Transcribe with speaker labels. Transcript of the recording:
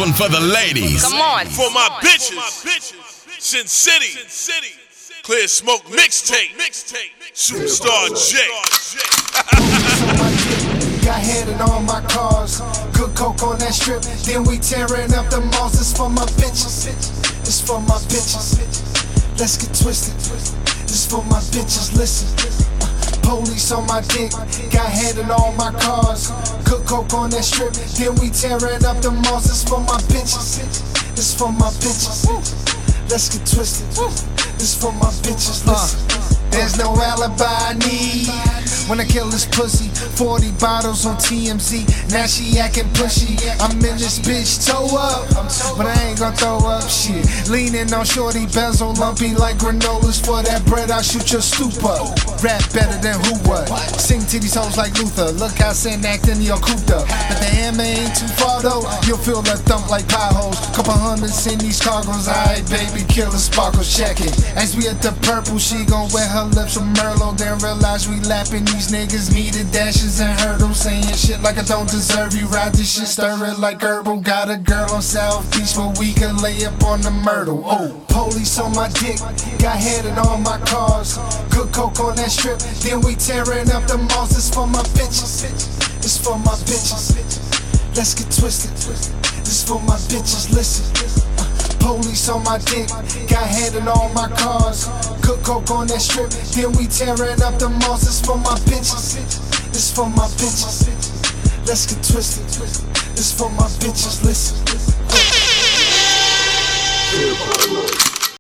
Speaker 1: one for the ladies.
Speaker 2: Come on.
Speaker 3: For my bitches, Sin City, Clear Smoke Mixtape, Superstar J.
Speaker 4: Got headed on my cars, good coke on that strip. Then we tearing up the malls. It's for my bitches. It's for my bitches. Let's get twisted. It's for my bitches. Listen. Police on my dick, got headed on my cars. Good coke on that strip. Then we tearing up the malls. It's for my bitches. It's for my bitches. Let's get twisted. It's for my bitches. Listen. There's no alibi I need when I kill this pussy. 40 bottles on TMZ, now she acting pushy. I'm in this bitch toe up, but I ain't gon' throw up shit. Leaning on shorty bezel, lumpy like granolas. For that bread, I'll shoot your stoop up. Rap better than who what? Sing to these hoes like Luther. Look how Sin acting your Kuta. But the M ain't too far though. You'll feel that thump like potholes. Couple hundreds in these cargoes. Alright, baby, kill the sparkles, check it. As we at the purple, she gon' wear her lips with Merlot. Then realize we lapping these niggas. Needed dashes and hurdles. Saying shit like I don't deserve you. Ride this shit, stir it like herbal. Got a girl on South Beach where we can lay up on the myrtle. Oh, police on my dick, got headed on my cars. Good coke on that strip, then we tearing up the malls. It's for my bitches. It's for my bitches. Let's get twisted. It's for my bitches. Listen. Police on my dick, got headed on my cars. Good coke on that strip, then we tearing up the malls. It's for my bitches. It's for my bitches. Let's get twisted. It's for my bitches. Listen.